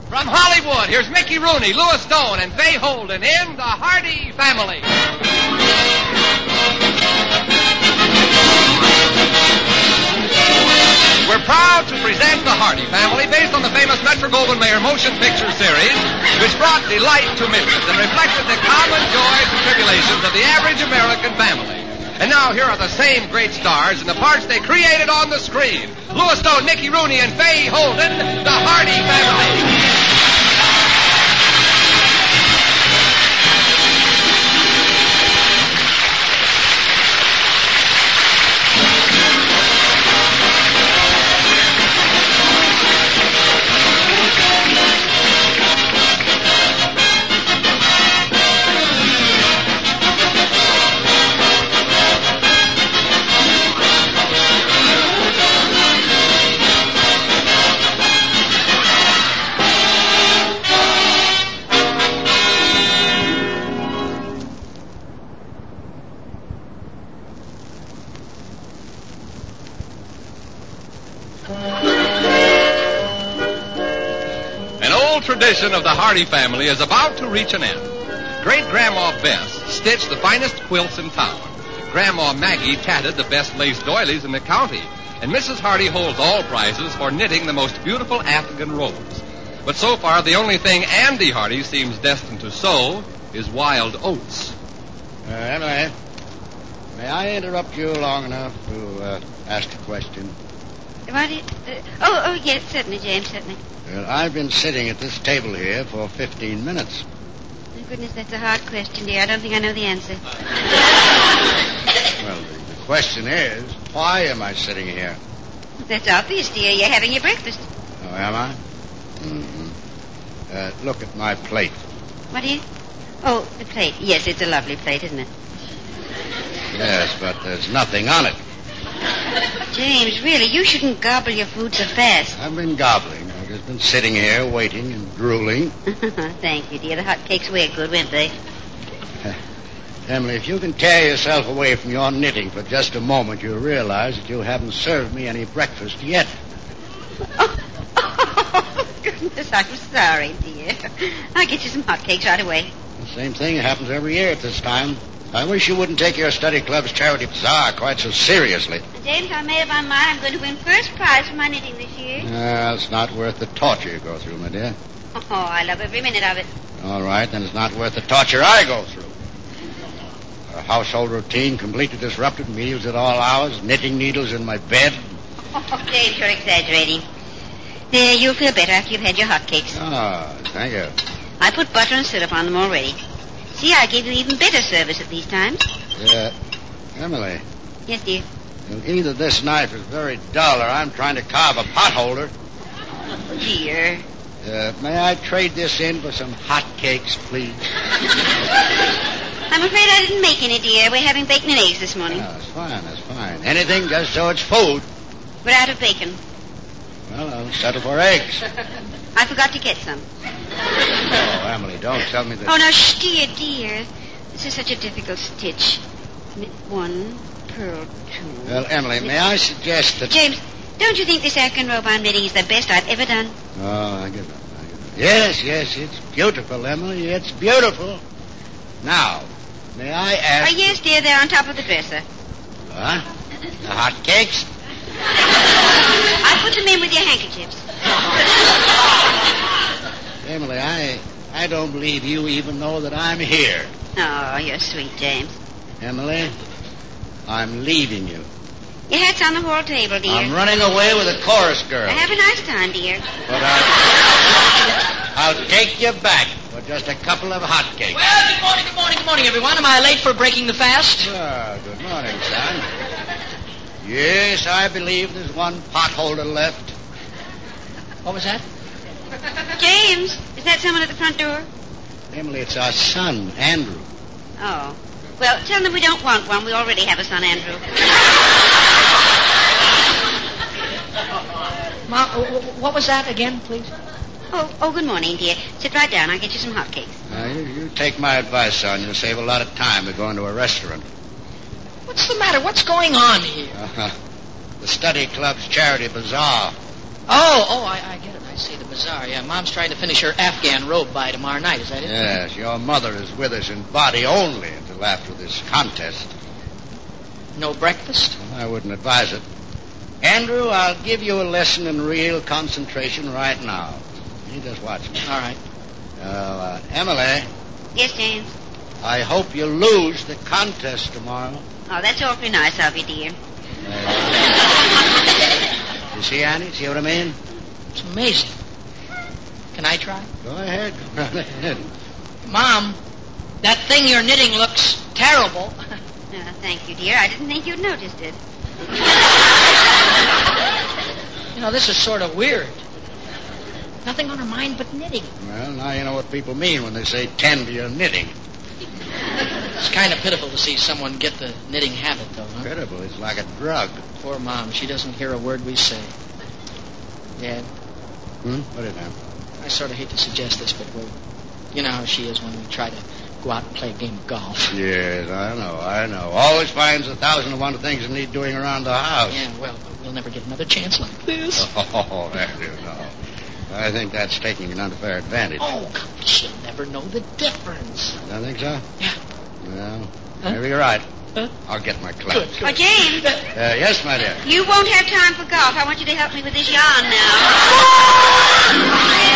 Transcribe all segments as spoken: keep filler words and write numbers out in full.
From Hollywood, here's Mickey Rooney, Louis Stone, and Fay Holden in The Hardy Family. We're proud to present The Hardy Family, based on the famous Metro-Goldwyn-Mayer motion picture series, which brought delight to millions and reflected the common joys and tribulations of the average American family. And now here are the same great stars in the parts they created on the screen. Louis Stone, Mickey Rooney, and Fay Holden, The Hardy Family. Tradition of the Hardy family is about to reach an end. Great-Grandma Bess stitched the finest quilts in town. Grandma Maggie tatted the best lace doilies in the county. And Missus Hardy holds all prizes for knitting the most beautiful Afghan robes. But so far, the only thing Andy Hardy seems destined to sow is wild oats. Uh, Emily, may I interrupt you long enough to uh, ask a question? What? Is, uh, oh, oh, yes, certainly, James, certainly. Well, I've been sitting at this table here for fifteen minutes. My goodness, that's a hard question, dear. I don't think I know the answer. Well, the, the question is, why am I sitting here? That's obvious, dear. You're having your breakfast. Oh, am I? Mm-hmm. Uh, look at my plate. What is? Oh, the plate. Yes, it's a lovely plate, isn't it? Yes, but there's nothing on it. James, really, you shouldn't gobble your food so fast. I've been gobbling. I've just been sitting here waiting and drooling. Thank you, dear. The hot cakes were good, weren't they? Emily, if you can tear yourself away from your knitting for just a moment, you'll realize that you haven't served me any breakfast yet. Oh, oh goodness, I'm sorry, dear. I'll get you some hot cakes right away. The same thing happens every year at this time. I wish you wouldn't take your study club's charity bazaar quite so seriously. James, I made up my mind I'm going to win first prize for my knitting this year. Well, it's not worth the torture you go through, my dear. Oh, I love every minute of it. All right, then it's not worth the torture I go through. A household routine completely disrupted, meals at all hours, knitting needles in my bed. Oh, James, you're exaggerating. There, you'll feel better after you've had your hot cakes. Oh, thank you. I put butter and syrup on them already. See, I gave you even better service at these times. Uh, Emily. Yes, dear. Either this knife is very dull or I'm trying to carve a potholder. Dear. Uh, may I trade this in for some hot cakes, please? I'm afraid I didn't make any, dear. We're having bacon and eggs this morning. Oh, that's fine, that's fine. Anything just so it's food. We're out of bacon. Well, I'll settle for eggs. I forgot to get some. Oh, Emily, don't tell me that... Oh, no, shh, dear, dear. This is such a difficult stitch. Knit one, purl two... Well, Emily, may I suggest that... James, don't you think this Afghan robe I'm knitting is the best I've ever done? Oh, I give up, I give up. Yes, yes, it's beautiful, Emily. It's beautiful. Now, may I ask... Oh, yes, dear, they're on top of the dresser. What? The hot cakes? I'll put them in with your handkerchiefs. Emily, I I don't believe you even know that I'm here. Oh, you're sweet, James. Emily, I'm leaving you. Your hat's on the hall table, dear. I'm running away with a chorus girl. Have a nice time, dear. But I'll, I'll take you back for just a couple of hot cakes. Well, good morning, good morning, good morning, everyone. Am I late for breaking the fast? Well, good morning, son. Yes, I believe there's one potholder left. What was that? James, is that someone at the front door? Emily, it's our son, Andrew. Oh. Well, tell them we don't want one. We already have a son, Andrew. Mom, what was that again, please? Oh, oh, good morning, dear. Sit right down. I'll get you some hotcakes. Now, you, you take my advice, son. You'll save a lot of time by going to a restaurant. What's the matter? What's going on here? Uh-huh. The study club's charity bazaar. Oh, oh, I, I get it. I See, the bazaar. Yeah, Mom's trying to finish her Afghan robe by tomorrow night. Is that it? Yes, your mother is with us in body only until after this contest. No breakfast? I wouldn't advise it. Andrew, I'll give you a lesson in real concentration right now. You just watch me. All right. Uh, uh, Emily, Yes, James. I hope you lose the contest tomorrow. Oh, that's awfully nice of you, dear. Uh, you see, Annie? See what I mean? It's amazing. Can I try? Go ahead. Go ahead. Mom, that thing you're knitting looks terrible. Uh, thank you, dear. I didn't think you'd noticed it. You know, this is sort of weird. Nothing on her mind but knitting. Well, now you know what people mean when they say tend to your knitting. It's kind of pitiful to see someone get the knitting habit, though, huh? Pitiful. It's like a drug. Poor Mom. She doesn't hear a word we say. Dad, Hmm? What is that? I sort of hate to suggest this, but well, you know how she is when we try to go out and play a game of golf. Yes, I know, I know. Always finds a thousand and one things that need doing around the house. Yeah, well, but we'll never get another chance like this. Oh, Andrew, no. I think that's taking an unfair advantage. Oh, come, she'll never know the difference. Don't think so? Yeah. Well, Huh? maybe you're right. Huh? I'll get my Good, clubs. good. Oh, James, Uh, yes, my dear. you won't have time for golf. I want you to help me with this yarn now.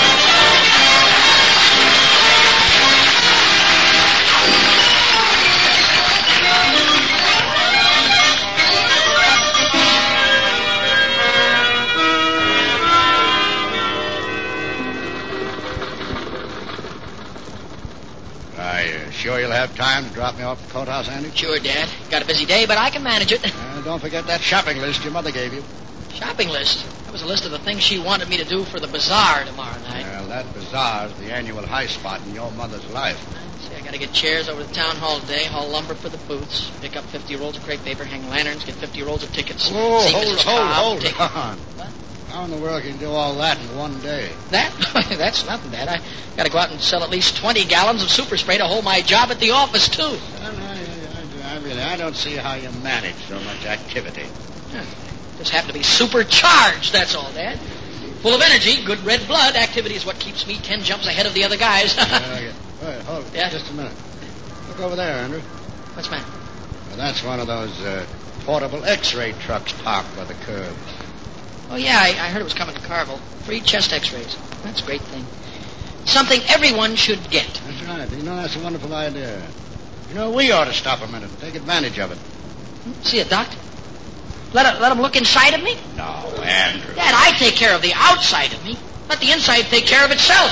Are you sure you'll have time to drop me off at the courthouse, Andy? Sure, Dad. Got a busy day, but I can manage it. Uh, don't forget that shopping list your mother gave you. Shopping list. That was a list of the things she wanted me to do for the bazaar tomorrow night. Well, that bazaar is the annual high spot in your mother's life. See, I got to get chairs over to the town hall today, haul lumber for the booths, pick up fifty rolls of crepe paper, hang lanterns, get fifty rolls of tickets. Oh, see hold, Missus hold, Cobb, hold take- on. What? How in the world can you do all that in one day? That? That's nothing, Dad. I got to go out and sell at least twenty gallons of super spray to hold my job at the office, too. Well, I, I, I, really, I don't see how you manage so much activity. Yeah. Just happen to be supercharged, that's all, Dad. Full of energy, good red blood. Activity is what keeps me ten jumps ahead of the other guys. uh, wait, hold Yeah? just a minute. Look over there, Andrew. What's the matter? Well, that's one of those uh, portable X-ray trucks parked by the curb. Oh, yeah, I, I heard it was coming to Carville. Free chest x-rays. That's a great thing. Something everyone should get. That's right. You know, that's a wonderful idea. You know, we ought to stop a minute and take advantage of it. See a doctor? Let, let him look inside of me? No, Andrew. Dad, I take care of the outside of me. Let the inside take care of itself.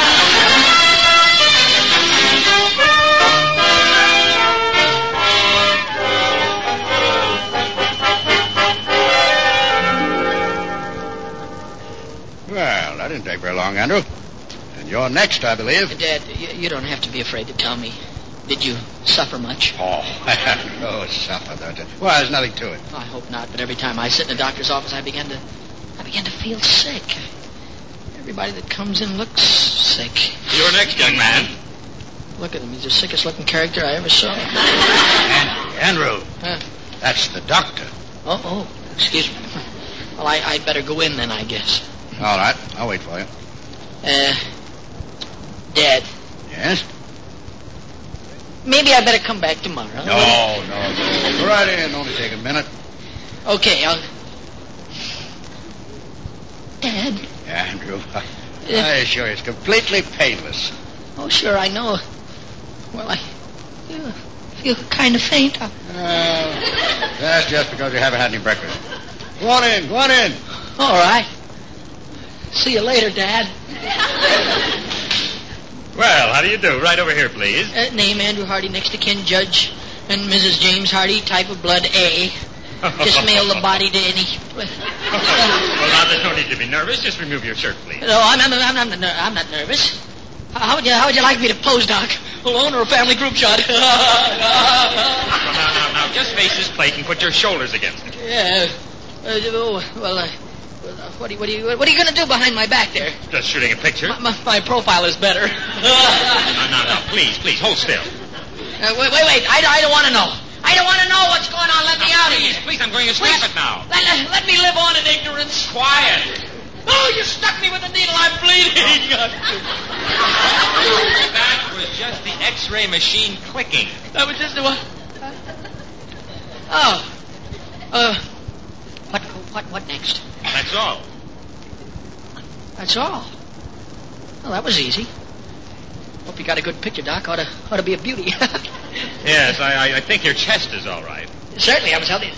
Well, that didn't take very long, Andrew. And you're next, I believe. Dad, you, you don't have to be afraid to tell me. Did you suffer much? Oh, Andrew, suffer, don't you? Well, there's nothing to it. I hope not, but every time I sit in the doctor's office, I begin to, I begin to feel sick. Everybody that comes in looks sick. You're next, young man. Look at him. He's the sickest looking character I ever saw. Andrew, Andrew, Huh? that's the doctor. Oh, oh, excuse me. Well, I, I'd better go in then, I guess. All right, I'll wait for you. Uh, Dad, Yes? maybe I better come back tomorrow. No, no, no. Go right in. Only take a minute. Okay, I'll... Dad? Andrew, I assure you, it's completely painless. Oh, sure, I know. Well, I feel, feel kind of faint. Uh, that's just because you haven't had any breakfast. Go on in, go on in. All right. See you later, Dad. Well, how do you do? Right over here, please. Uh, name Andrew Hardy, next to kin Judge and Missus James Hardy, type of blood A. Just mail the body to any... Well, now, there's no need to be nervous. Just remove your shirt, please. No, I'm, I'm, I'm, I'm, not, I'm not nervous. How, how, would you, how would you like me to pose, Doc? Alone or a family group shot? Well, now, now, now, just face this plate and put your shoulders against it. Yeah. Uh, oh, well, uh, what are you, what are you, what are you going to do behind my back there? Just shooting a picture. My, my, my profile is better. Now, now, now, please, please, hold still. Uh, wait, wait, wait. I, I don't want to know. I don't want to know what's going on. Let me out of Please, here. please, I'm going to snap it now. Let, let, let me live on in ignorance. Quiet. Oh, you stuck me with a needle. I'm X-ray machine clicking. That was just a what? Oh. Uh, what, what, what next? That's all. That's all. Well, that was easy. Hope you got a good picture, Doc. Ought to, ought to be a beauty. Yes, I, I, I think your chest is all right. Certainly, I was healthy.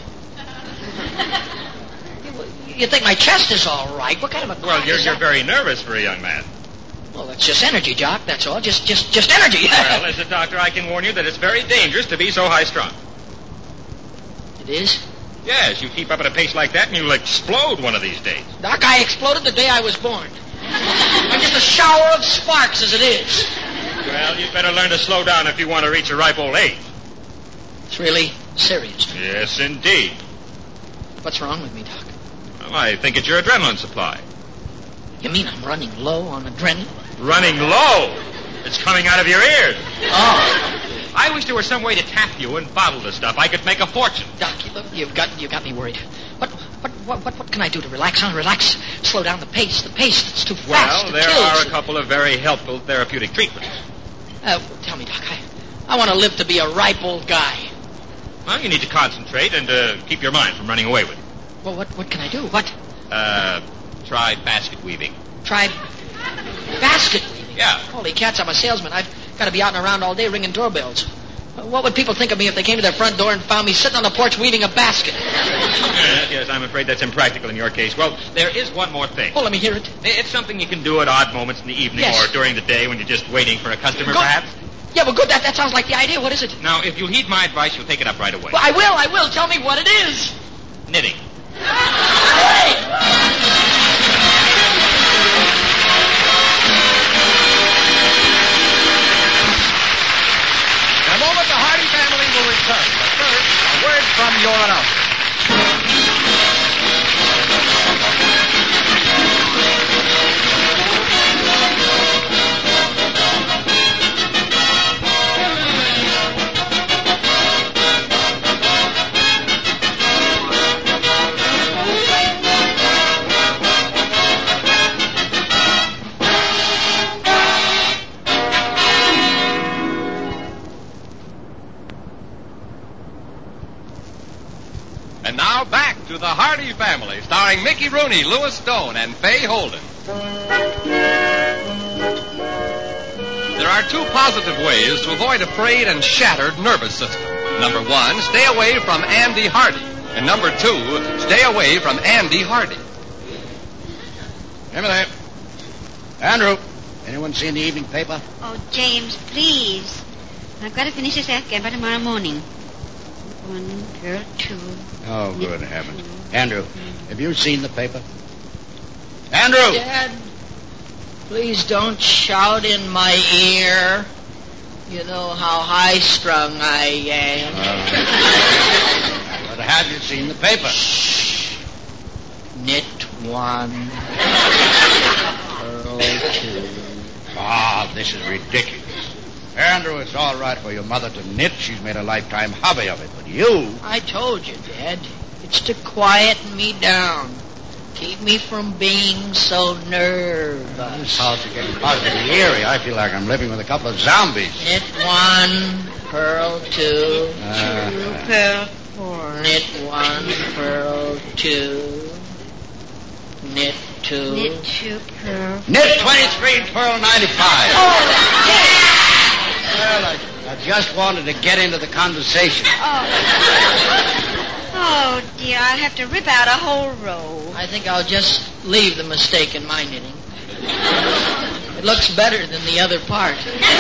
You think my chest is all right? What kind of a... Well, you're, is you're that? very nervous for a young man. Well, that's just energy, Doc. That's all. Just, just, just energy. Well, as a doctor, I can warn you that it's very dangerous to be so high-strung. It is? Yes, you keep up at a pace like that and you'll explode one of these days. Doc, I exploded the day I was born. I'm just a shower of sparks as it is. Well, you'd better learn to slow down if you want to reach a ripe old age. It's really serious. Yes, indeed. What's wrong with me, Doc? Well, I think it's your adrenaline supply. You mean I'm running low on adrenaline? Running low. It's coming out of your ears. Oh. I wish there were some way to tap you and bottle the stuff. I could make a fortune. Doc, you, you've got you got me worried. What what what what what can I do to relax? Huh? Relax. Slow down the pace. The pace. It's too fast. Well, It there kills. are a couple of very helpful therapeutic treatments. Uh, tell me, Doc. I, I want to live to be a ripe old guy. Well, you need to concentrate and uh, keep your mind from running away with it. Well, what what can I do? What? Uh, try basket weaving. Try basket weaving. Yeah. Holy cats! I'm a salesman. I've got to be out and around all day ringing doorbells. What would people think of me if they came to their front door and found me sitting on the porch weaving a basket? Yes, yes, I'm afraid that's impractical in your case. Well, there is one more thing. Oh, let me hear it. It's something you can do at odd moments in the evening Yes. or during the day when you're just waiting for a customer, Go- perhaps. Yeah, well, good. That, that sounds like the idea. What is it? Now, if you'll heed my advice, you'll take it up right away. Well, I will. I will. Tell me what it is. Knitting. In a moment, the Hardy family will return. But first, a word from your announcer. And now back to the Hardy family, starring Mickey Rooney, Louis Stone, and Fay Holden. There are two positive ways to avoid a frayed and shattered nervous system. Number one, stay away from Andy Hardy. And number two, stay away from Andy Hardy. Come there. Andrew, anyone seen the evening paper? Oh, James, please. I've got to finish this afghan by tomorrow morning. One, girl, two. Oh, good heavens. Andrew, have you seen the paper? Andrew! Dad, please don't shout in my ear. You know how high-strung I am. Uh, but have you seen the paper? Knit one. Purl two. Ah, this is ridiculous. Andrew, it's all right for your mother to knit. She's made a lifetime hobby of it. But you... I told you, Dad. It's to quiet me down. Keep me from being so nervous. This house is getting positively eerie. I feel like I'm living with a couple of zombies. Knit one, purl two. Uh, Two, pearl, four. Knit one, purl two. Knit two. Knit two, pearl. knit twenty-three, pearl ninety-five. Oh, Dad! Well, I, I just wanted to get into the conversation. Oh. Oh, dear, I'll have to rip out a whole row. I think I'll just leave the mistake in my knitting. It looks better than the other part.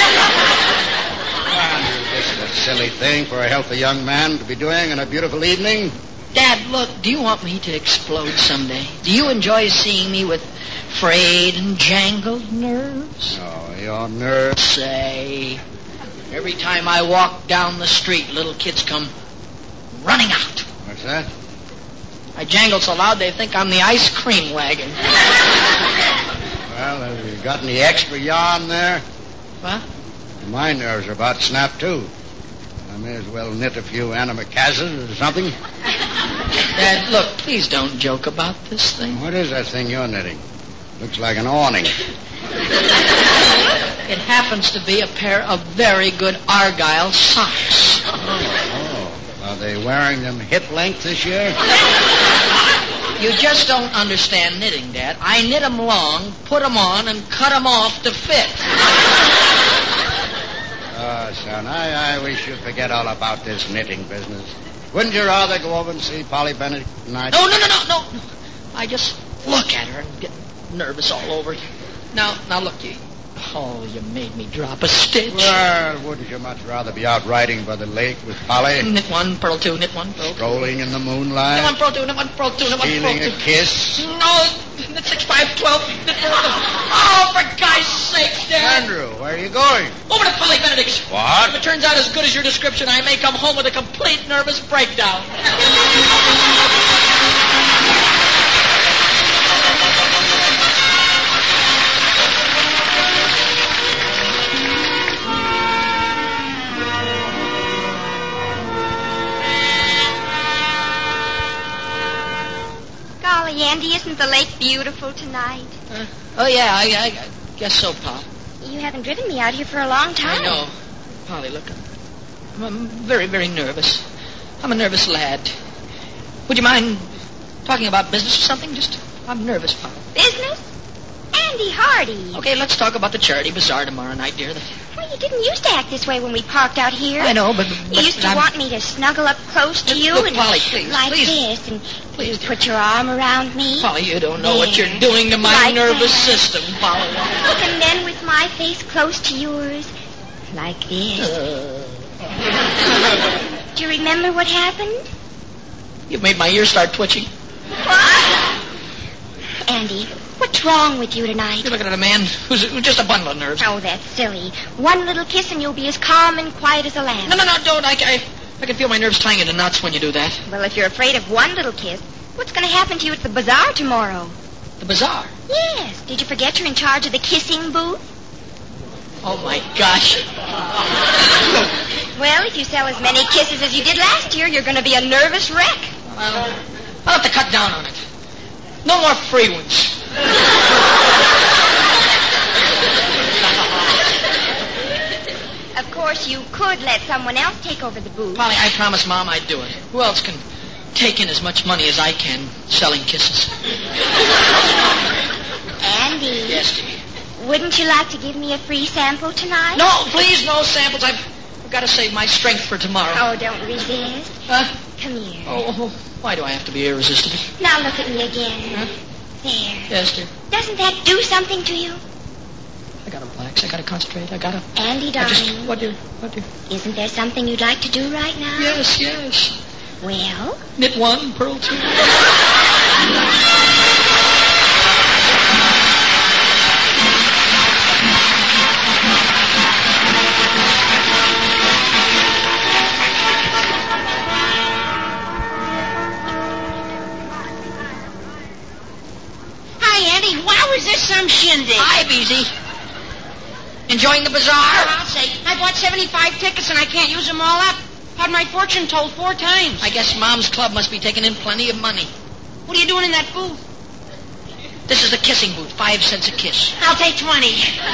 Andrew, this is a silly thing for a healthy young man to be doing on a beautiful evening. Dad, look, do you want me to explode someday? Do you enjoy seeing me with frayed and jangled nerves? Oh, your nerves. Say, every time I walk down the street, little kids come running out. What's that? I jangle so loud they think I'm the ice cream wagon. Well, have you got any extra yarn there? What? My nerves are about snapped, too. I may as well knit a few antimacassars or something. Dad, look, please don't joke about this thing. What is that thing you're knitting? Looks like an awning. It happens to be a pair of very good Argyle socks. Oh, are they wearing them hip length this year? You just don't understand knitting, Dad. I knit 'em long, put 'em on, and cut 'em off to fit. Oh, son, I, I wish you'd forget all about this knitting business. Wouldn't you rather go over and see Polly Bennett tonight? No, no, no, no, no. no. I just look at her and get nervous all over. Now, now look, you. Oh, you made me drop a stitch. Well, wouldn't you much rather be out riding by the lake with Polly? Knit one, purl two, knit one, purl two. Strolling in the moonlight? Knit one, purl two, knit one, purl two, knit one, purl two. Stealing a kiss? No, knit six, five, twelve, knit purl two. Oh, for God's sake, Dad. Andrew, where are you going? Over to Polly Benedict's. What? If it turns out as good as your description, I may come home with a complete nervous breakdown. Golly, Andy, isn't the lake beautiful tonight? Uh, oh, yeah, I, I, I guess so, Pop. You haven't driven me out here for a long time. I know. Polly, look, I'm, I'm very, very nervous. I'm a nervous lad. Would you mind talking about business or something? Just, I'm nervous, Pop. Business? Andy Hardy. Okay, let's talk about the charity bazaar tomorrow night, dear. The... Well, you didn't used to act this way when we parked out here. I know, but... but you used to I'm... want me to snuggle up close to Look, you look, and Polly, please, like please. this, and Please, you put your arm around me. Polly, you don't know there. what you're doing to my Like nervous that. system, Polly. And then with my face close to yours, like this. Uh... Do you remember what happened? You made my ears start twitching. What? Andy, what's wrong with you tonight? You're looking at a man who's, who's just a bundle of nerves. Oh, that's silly. One little kiss and you'll be as calm and quiet as a lamb. No, no, no, don't. I, I, I can feel my nerves tying into knots when you do that. Well, if you're afraid of one little kiss, what's going to happen to you at the bazaar tomorrow? The bazaar? Yes. Did you forget you're in charge of the kissing booth? Oh, my gosh. Well, if you sell as many kisses as you did last year, you're going to be a nervous wreck. Well, I'll have to cut down on it. No more free ones. Of course, you could let someone else take over the booth. Polly, I promised Mom I'd do it. Who else can take in as much money as I can selling kisses? Andy. Yes, dear. Wouldn't you like to give me a free sample tonight? No, please, no samples. I've, I've got to save my strength for tomorrow. Oh, don't resist. Huh? Come here. Oh, oh, why do I have to be irresistible? Now look at me again. Huh? There. Yes, dear. Doesn't that do something to you? I gotta relax. I gotta concentrate. I gotta... Andy, I darling. just... What, dear? What, dear? Isn't there something you'd like to do right now? Yes, yes. Well? Knit one, purl two. Is this some shindig? Hi, Beezy. Enjoying the bazaar? I'll say. I bought seventy-five tickets and I can't use them all up. Had my fortune told four times. I guess Mom's club must be taking in plenty of money. What are you doing in that booth? This is the kissing booth. Five cents a kiss. I'll take twenty.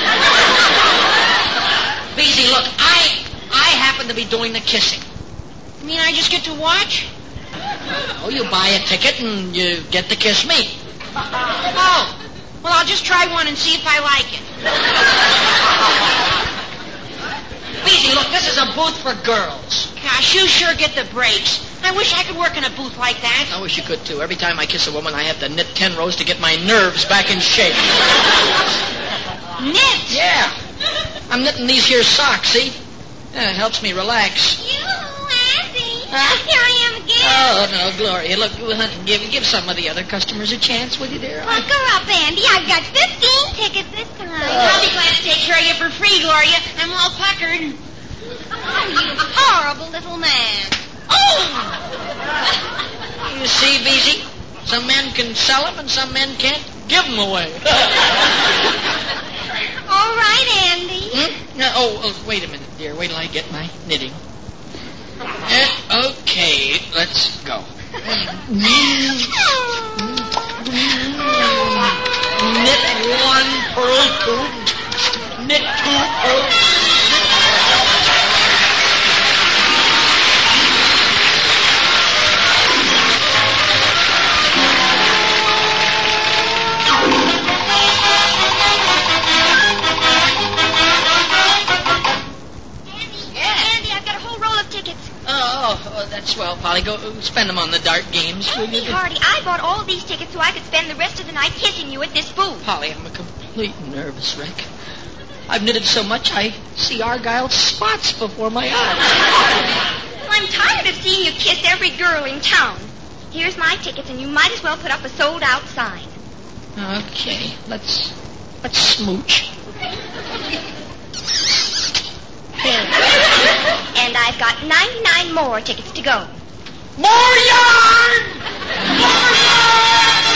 Beezy, look, I I happen to be doing the kissing. You mean I just get to watch? Oh, you buy a ticket and you get to kiss me. Oh. Well, I'll just try one and see if I like it. Beezy, look, this is a booth for girls. Gosh, you sure get the breaks. I wish I could work in a booth like that. I wish you could, too. Every time I kiss a woman, I have to knit ten rows to get my nerves back in shape. Knit? Yeah. I'm knitting these here socks, see? Yeah, it helps me relax. You, Andy. Huh? Here I am again. Oh, no, Gloria. Look, honey, give, give some of the other customers a chance, will you, dear? Buck her up, Andy. I've got fifteen tickets this time. I'll be glad to take care of you for free, Gloria. I'm all puckered. Oh, you horrible little man. Oh! You see, Beezy? Some men can sell them and some men can't give them away. All right, Andy. Hmm? No, oh, oh, wait a minute, dear. Wait till I get my knitting. Uh, okay, let's go. Knit one, purl two, knit two, Swell, Polly. Go spend them on the dart games, will you? Hey, Hardy, I bought all these tickets so I could spend the rest of the night kissing you at this booth. Polly, I'm a complete nervous wreck. I've knitted so much I see Argyle spots before my eyes. Well, I'm tired of seeing you kiss every girl in town. Here's my tickets, and you might as well put up a sold-out sign. Okay, let's let's smooch. And I've got ninety-nine more tickets to go. More yarn! More yarn!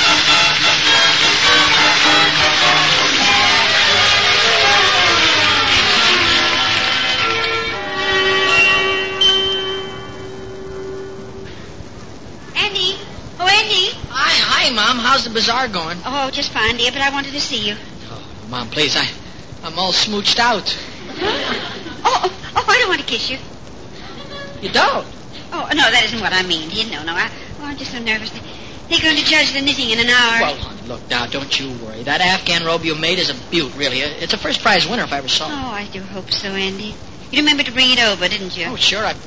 Andy. Oh, Andy. Hi, hi, Mom. How's the bazaar going? Oh, just fine, dear, but I wanted to see you. Oh, Mom, please, I, I'm all smooched out. Oh, oh, I don't want to kiss you. You don't? Oh, no, that isn't what I mean. You know, no, I, oh, I'm just so nervous. They're going to judge the knitting in an hour. Well, honey, look, now, don't you worry. That Afghan robe you made is a beaut, really. It's a first prize winner if I ever saw it. Oh, I do hope so, Andy. You remembered to bring it over, didn't you? Oh, sure, I...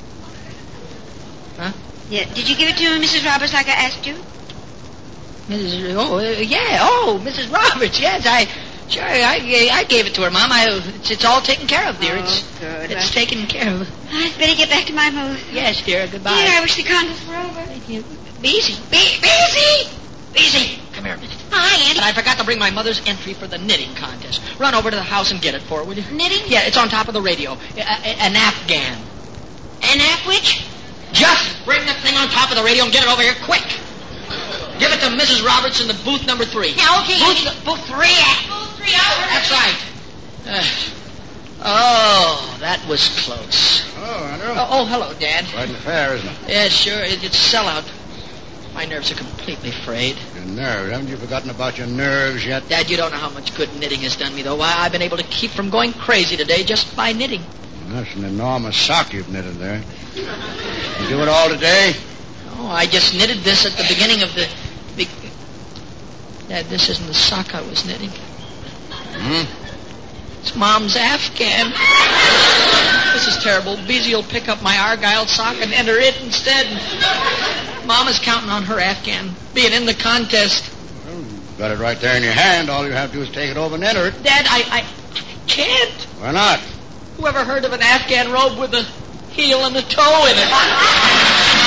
Huh? Yeah. Did you give it to Missus Roberts like I asked you? Missus Oh, uh, yeah. Oh, Missus Roberts, yes, I... Sure, I, I gave it to her, Mom. I, it's, it's all taken care of, dear. Oh, it's good. It's well, taken care of. I'd better get back to my booth. Yes, dear. Goodbye. Dear, I wish the contest were over. Beezy. Be- Beezy! Beezy! Come here a minute. Hi, Andy. And I forgot to bring my mother's entry for the knitting contest. Run over to the house and get it for her, will you? Knitting? Yeah, it's on top of the radio. A- a- an Afghan. An Af which? Just bring the thing on top of the radio and get it over here quick. Give it to Missus Roberts in the booth number three. Yeah, okay. Booth, booth three. Booth three, out. That's right. Uh, oh, that was close. Oh, Andrew. Oh, oh, hello, Dad. Quite an affair, isn't it? Yeah, sure. It, it's sellout. My nerves are completely frayed. Your nerves. Haven't you forgotten about your nerves yet? Dad, you don't know how much good knitting has done me, though. Why, I've been able to keep from going crazy today just by knitting. That's an enormous sock you've knitted there. You do it all today? Oh, I just knitted this at the beginning of the... Be- Dad, this isn't the sock I was knitting. Hmm? It's Mom's Afghan. This is terrible. Beezy will pick up my Argyle sock and enter it instead. Mom is counting on her Afghan being in the contest. Well, you've got it right there in your hand. All you have to do is take it over and enter it. Dad, I, I, I can't. Why not? Who ever heard of an Afghan robe with a heel and a toe in it?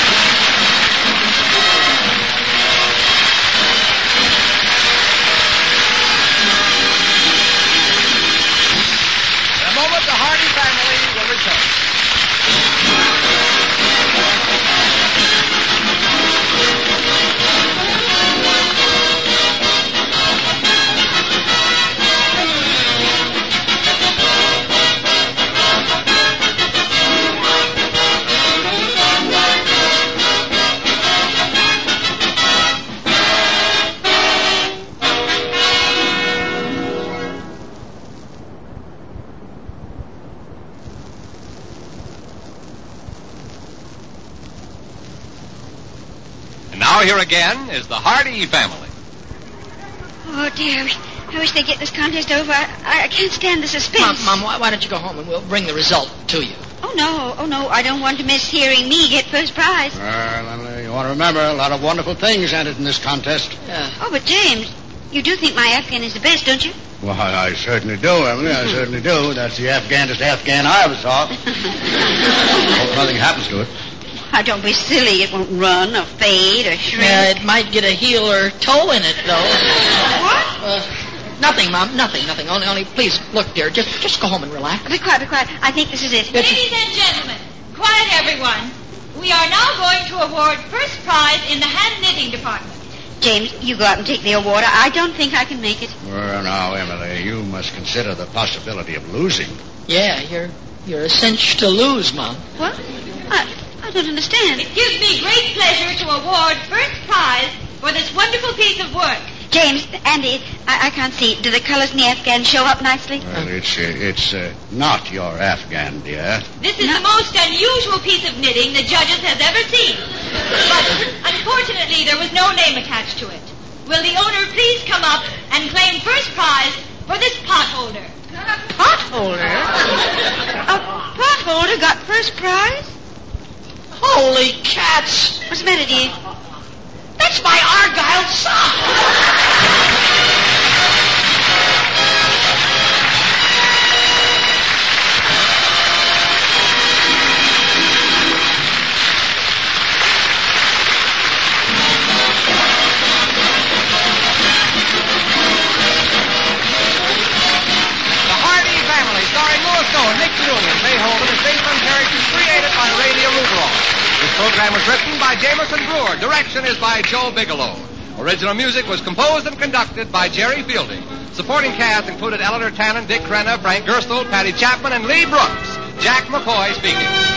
In a moment, the Hardy family will return. And now here again is the Hardy family. Oh, dear. I wish, I wish they'd get this contest over. I, I can't stand the suspense. Mom, Mom, why, why don't you go home and we'll bring the result to you? Oh, no. Oh, no. I don't want to miss hearing me get first prize. Well, Emily, you want to remember, a lot of wonderful things entered in this contest. Yeah. Oh, but James, you do think my Afghan is the best, don't you? Well, I certainly do, Emily. I certainly do. That's the Afghanest Afghan I ever saw. Hope nothing happens to it. Oh, don't be silly. It won't run or fade or shrink. Yeah, it might get a heel or toe in it, though. What? Uh, nothing, Mom. Nothing, nothing. Only, only, please, look, dear, just, just go home and relax. Be quiet, be quiet. I think this is it. Ladies and gentlemen, quiet everyone. We are now going to award first prize in the hand knitting department. James, you go out and take the award. I don't think I can make it. Well, now, Emily, you must consider the possibility of losing. Yeah, you're, you're a cinch to lose, Mom. What? I, I don't understand. It gives me great pleasure to award first prize for this wonderful piece of work. James, Andy, I, I can't see. Do the colors in the Afghan show up nicely? Well, it's, uh, it's uh, not your Afghan, dear. This is no. the most unusual piece of knitting the judges has ever seen. But unfortunately, there was no name attached to it. Will the owner please come up and claim first prize for this potholder? Potholder? A potholder got first prize? Holy cats! What's the matter, dear? That's my Argyle sock! Nick Julian, Bay Holden, is based on characters created by Radio Rudolph. This program was written by Jameson Brewer. Direction is by Joe Bigelow. Original music was composed and conducted by Jerry Fielding. Supporting cast included Eleanor Tannen, Dick Crenna, Frank Gerstle, Patty Chapman, and Lee Brooks. Jack McCoy speaking.